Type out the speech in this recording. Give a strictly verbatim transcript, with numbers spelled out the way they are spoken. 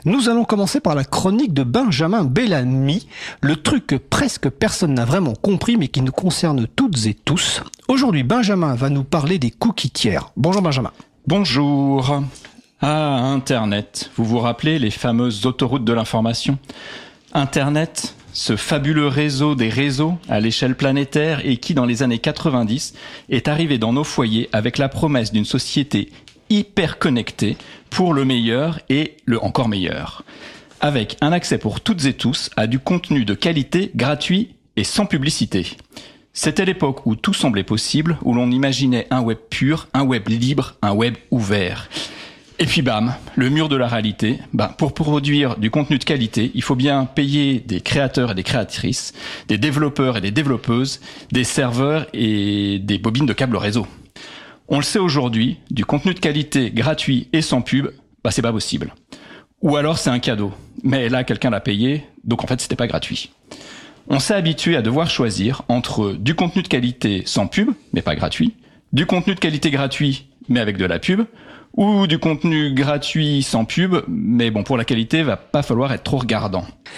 Nous allons commencer par la chronique de Benjamin Bellamy, le truc que presque personne n'a vraiment compris mais qui nous concerne toutes et tous. Aujourd'hui, Benjamin va nous parler des cookies tiers. Bonjour Benjamin. Bonjour. Ah, Internet. Vous vous rappelez les fameuses autoroutes de l'information ? Internet, ce fabuleux réseau des réseaux à l'échelle planétaire et qui, dans les années quatre-vingt-dix, est arrivé dans nos foyers avec la promesse d'une société hyper connectée pour le meilleur et le encore meilleur. Avec un accès pour toutes et tous à du contenu de qualité, gratuit et sans publicité. C'était l'époque où tout semblait possible, où l'on imaginait un web pur, un web libre, un web ouvert. Et puis bam, le mur de la réalité. Bah, pour produire du contenu de qualité, il faut bien payer des créateurs et des créatrices, des développeurs et des développeuses, des serveurs et des bobines de câbles réseau. On le sait aujourd'hui, du contenu de qualité gratuit et sans pub, bah c'est pas possible. Ou alors c'est un cadeau, mais là quelqu'un l'a payé, donc en fait c'était pas gratuit. On s'est habitué à devoir choisir entre du contenu de qualité sans pub, mais pas gratuit, du contenu de qualité gratuit, mais avec de la pub, ou du contenu gratuit sans pub, mais bon pour la qualité va pas falloir être trop regardant.